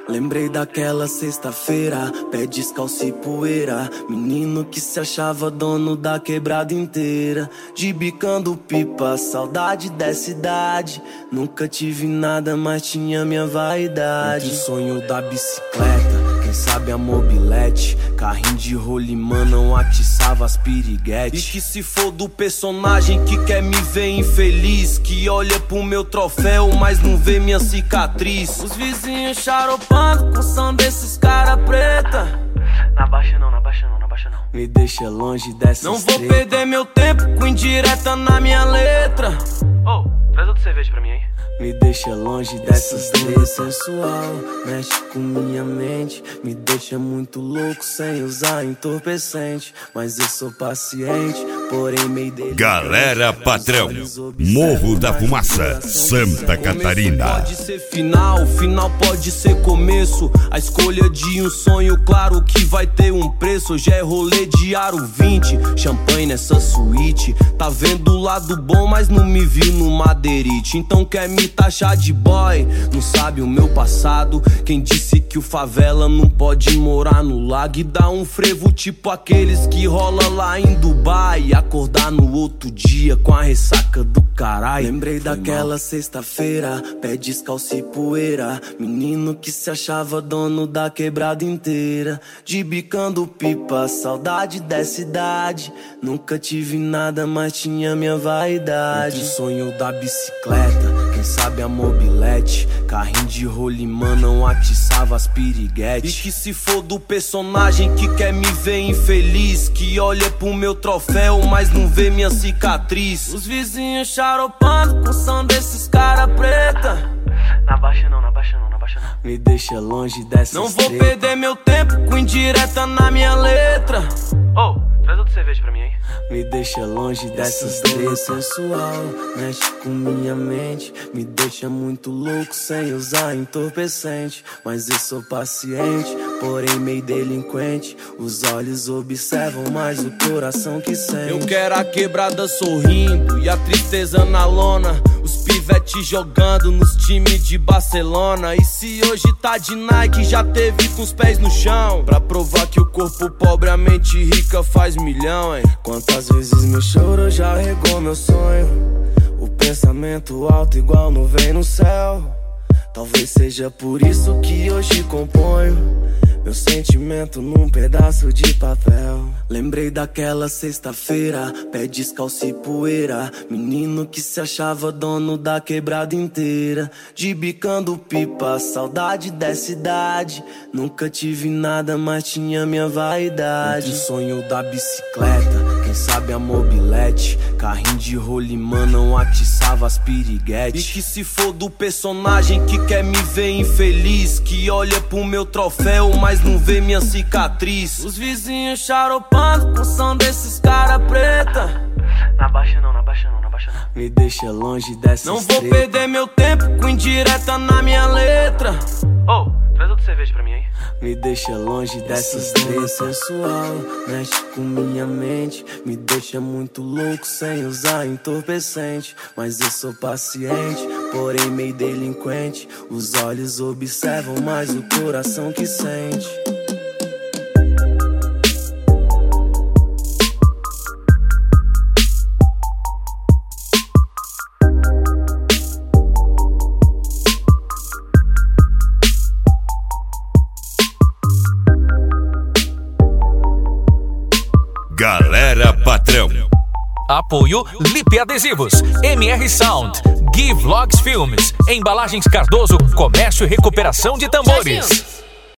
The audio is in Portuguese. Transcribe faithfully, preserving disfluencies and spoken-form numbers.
Lembrei daquela sexta-feira, pé descalço e poeira. Menino que se achava dono da quebrada inteira. De bicando pipa, saudade dessa idade. Nunca tive nada, mas tinha minha vaidade. Entre o sonho da bicicleta, quem sabe a mobilete. Carrinho de rolimã não atiçava as piriguetes. E que se for do personagem que quer me ver infeliz, que olha pro meu troféu, mas não vê minha cicatriz. Os vizinhos charopando com som desses cara preta. Na baixa não, na baixa não, na baixa não. Me deixa longe dessas Não vou treta. perder meu tempo com indireta na minha letra. Ô, oh, traz outra cerveja pra mim aí. Me deixa longe dessas leis sensual, mexe com minha mente. Me deixa muito louco sem usar entorpecente. Mas eu sou paciente, porém meio dele. Galera Patrão, Morro da Fumaça, Santa Catarina. Pode ser final, final pode ser começo. A escolha de um sonho, claro que vai ter um preço. Hoje é rolê de aro vinte, champanhe nessa suíte. Tá vendo o lado bom, mas não me viu no madeirite. Então quer me taxar de boy, não sabe o meu passado. Quem disse que o favela não pode morar no lago e dar um frevo tipo aqueles que rola lá em Dubai e acordar no outro dia com a ressaca do caralho. Lembrei daquela sexta-feira, pé descalço e poeira. Menino que se achava dono da quebrada inteira. De bicando pipa, saudade dessa idade. Nunca tive nada, mas tinha minha vaidade. Entre o sonho da bicicleta, quem sabe a mobilete. Carrinho de rolimã não atiçava as piriguetes. E que se for do personagem que quer me ver infeliz, que olha pro meu troféu, mas não vê minha cicatriz. Os vizinhos charopando com som desses cara preta. Na baixa não, na baixa não, na baixa não. Me deixa longe dessas Não vou treta. perder meu tempo com indireta na minha letra. Ô, oh, traz outra cerveja pra mim aí. Me deixa longe dessas leis sensual, mexe com minha mente. Me deixa muito louco sem usar entorpecente. Mas eu sou paciente, porém meio delinquente. Os olhos observam, mas o coração que sente. Eu quero a quebrada sorrindo e a tristeza na lona. Os pivetes jogando nos times de Barcelona. E se hoje tá de Nike, já teve com os pés no chão. Pra provar que o corpo pobre, a mente rica faz milhão, hein? Quantas vezes meu choro já regou meu sonho. O pensamento alto igual nuvem no céu. Talvez seja por isso que hoje componho meu sentimento num pedaço de papel. Lembrei daquela sexta-feira, pé descalço e poeira. Menino que se achava dono da quebrada inteira. De bicando pipa, saudade dessa idade. Nunca tive nada, mas tinha minha vaidade. Entre o sonho da bicicleta, quem sabe a mobilete. Carrinho de rolimã não atiçava as piriguetes. E que se for do personagem que quer me ver infeliz, que olha pro meu troféu, mas não vê minha cicatriz. Os vizinhos charopando com som desses cara preta. Na baixa não, na baixa não, na baixa não. Me deixa longe dessas Não vou treta. perder meu tempo com indireta na minha letra. Ô, oh, traz outra cerveja pra mim aí. Me deixa longe dessas leis sensual, mexe com minha mente. Me deixa muito louco sem usar entorpecente. Mas eu sou paciente, porém meio delinquente. Os olhos observam, mas o coração que sente. Galera Patrão. Apoio Lipe Adesivos, M R Sound, Gui Vlogs Filmes, Embalagens Cardoso, Comércio e Recuperação de Tambores.